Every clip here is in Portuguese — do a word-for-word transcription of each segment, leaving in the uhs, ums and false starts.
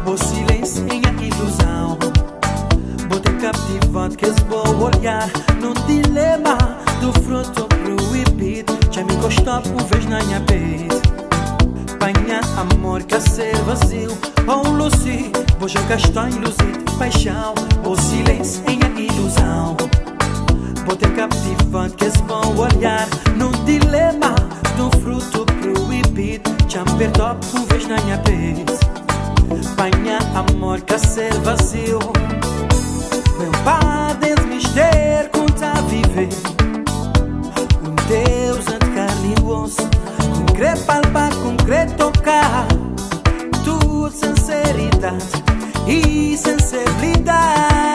o silêncio em a ilusão. Botei captivado que es bom olhar no dilema do fruto proibido. Já me encostou uma vez na minha peito. Panha amor que ser vazio. Oh Lucy, vou jogar estou em luzido. Paixão, o silêncio em a ilusão. Botei captivado que es bom olhar no dilema do fruto proibido. Já me perdoa uma vez na minha peito. Panha amor que ser vazio. Meu pai dentro mistério conta a viver. Um Deus de carne e osso, concreto palpar, concreto tocar. Tudo sinceridade e sensibilidade.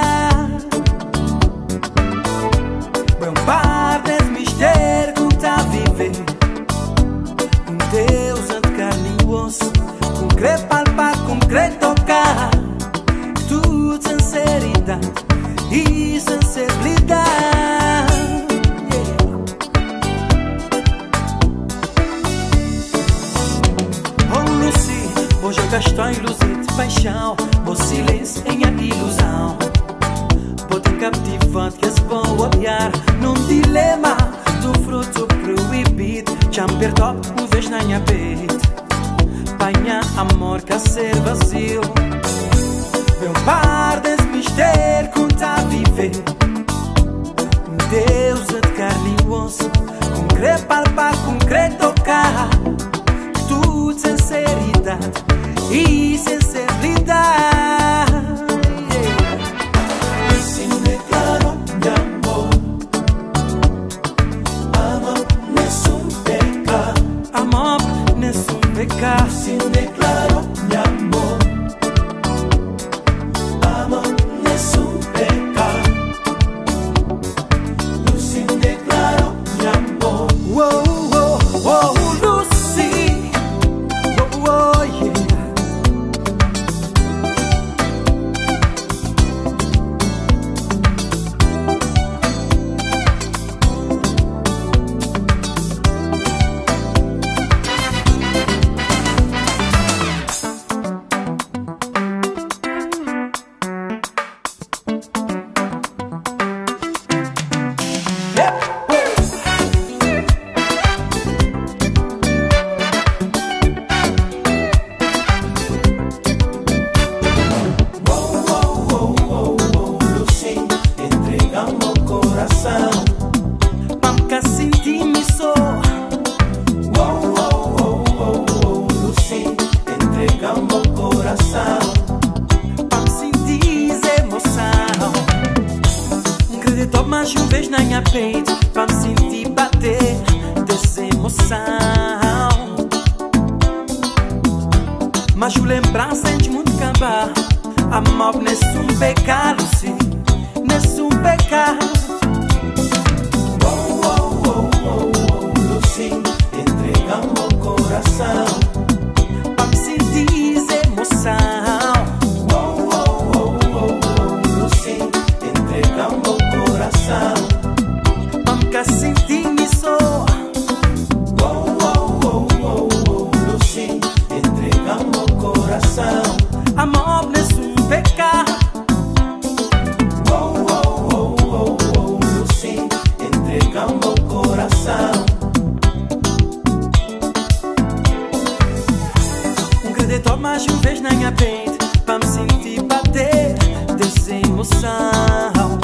Meu pai dentro mistério conta a viver. Um Deus de carne e osso, concreto palpar, concreto tocar. Tudo sinceridade e sensibilidade. Yeah. Oh Lucy, hoje eu gastou em luzido. Paixão, o silêncio em a ilusão. Botei captivado que es bom olhar num dilema do fruto proibido. Já me perdoa uma vez na minha peito. Panha amor que ser vazio. Meu par desse mistério conta a viver. Um Deus de carne e osso, concreto palpar, concreto tocar. Tudo sinceridade e sensibilidade. Assim declaro meu amor. Amor nessun pecado. Amor nessun pecado. Assim declaro meu amor. Amor nessun pecado. Lucy declaro meu amor. Uou, uou, uou, Lucy. Uou, uou, yeah. Nunca senti-me só. Wow, wow, wow, wow, wow, Lucy, entregamos o coração. Pra me sentir emoção. Um crédito mais uma vez na minha peito. Pra me sentir bater dessa emoção. Mas o lembrança de muito acabar. Amor nesse um pecado, sim. Nesse um pecado. Entregamos o coração. Pra me sentir emoção. Oh, oh, oh, oh, oh, Lucy, entregamos o coração. Pra nunca sentir-me só. Oh, oh, oh, oh, oh, Lucy, entregamos o coração. Amor nesse um pecado. Oh, oh, oh, oh, oh, Lucy, entregamos o coração. Acreditou mais uma vez na minha peito. Pra me sentir bater dessa emoção.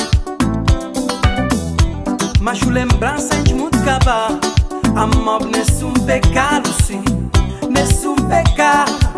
Mas o lembrança de muito acabar. Amor nesse um pecado, sim. Nesse um pecado.